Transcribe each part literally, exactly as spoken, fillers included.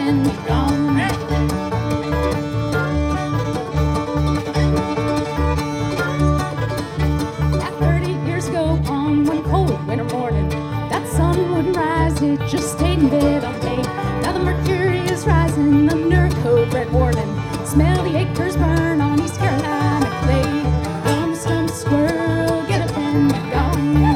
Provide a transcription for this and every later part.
and be gone. At thirty years ago on one cold winter morning, that sun wouldn't rise, it just stayed in bed all day. Now the mercury is rising under a code red warning. Smell the acres burn on East Carolina clay. Dum stump squirrel, get up and be gone.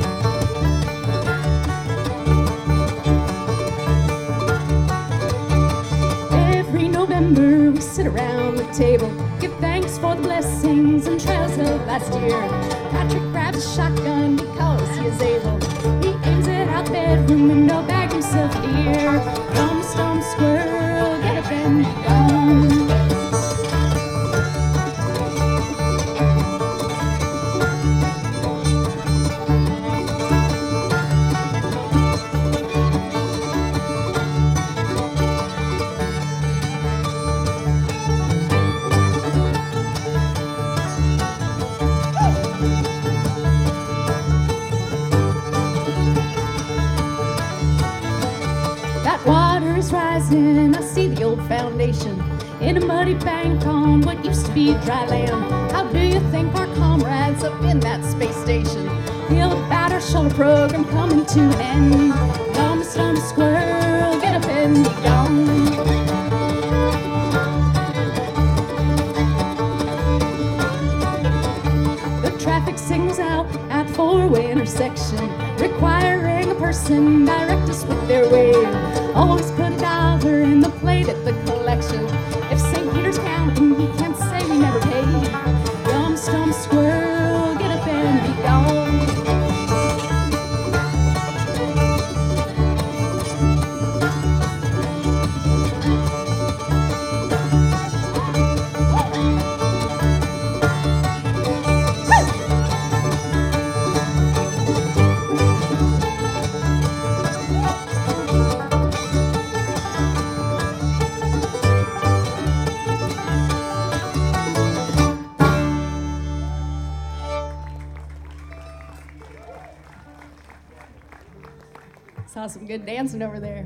Every November we sit around the table, give thanks for the blessings and trials of last year. Patrick grabs a shotgun because he is able. He aims it out the bedroom window, bag himself a deer. Dum stump squirrel, get up and be gone. Water is rising, I see the old foundation in a muddy bank on what used to be dry land. How do you think our comrades up in that space station feel about our shuttle program coming to an end? Dum stump squirrel, get up and be gone. The traffic signals out at four-way intersection, requiring a person direct us with their wave. Always put a dollar in the plate at the collection. If Saint Peter's counting, he can't say we never paid. Dum stump squirrel, get up and be gone. Saw some good dancing over there.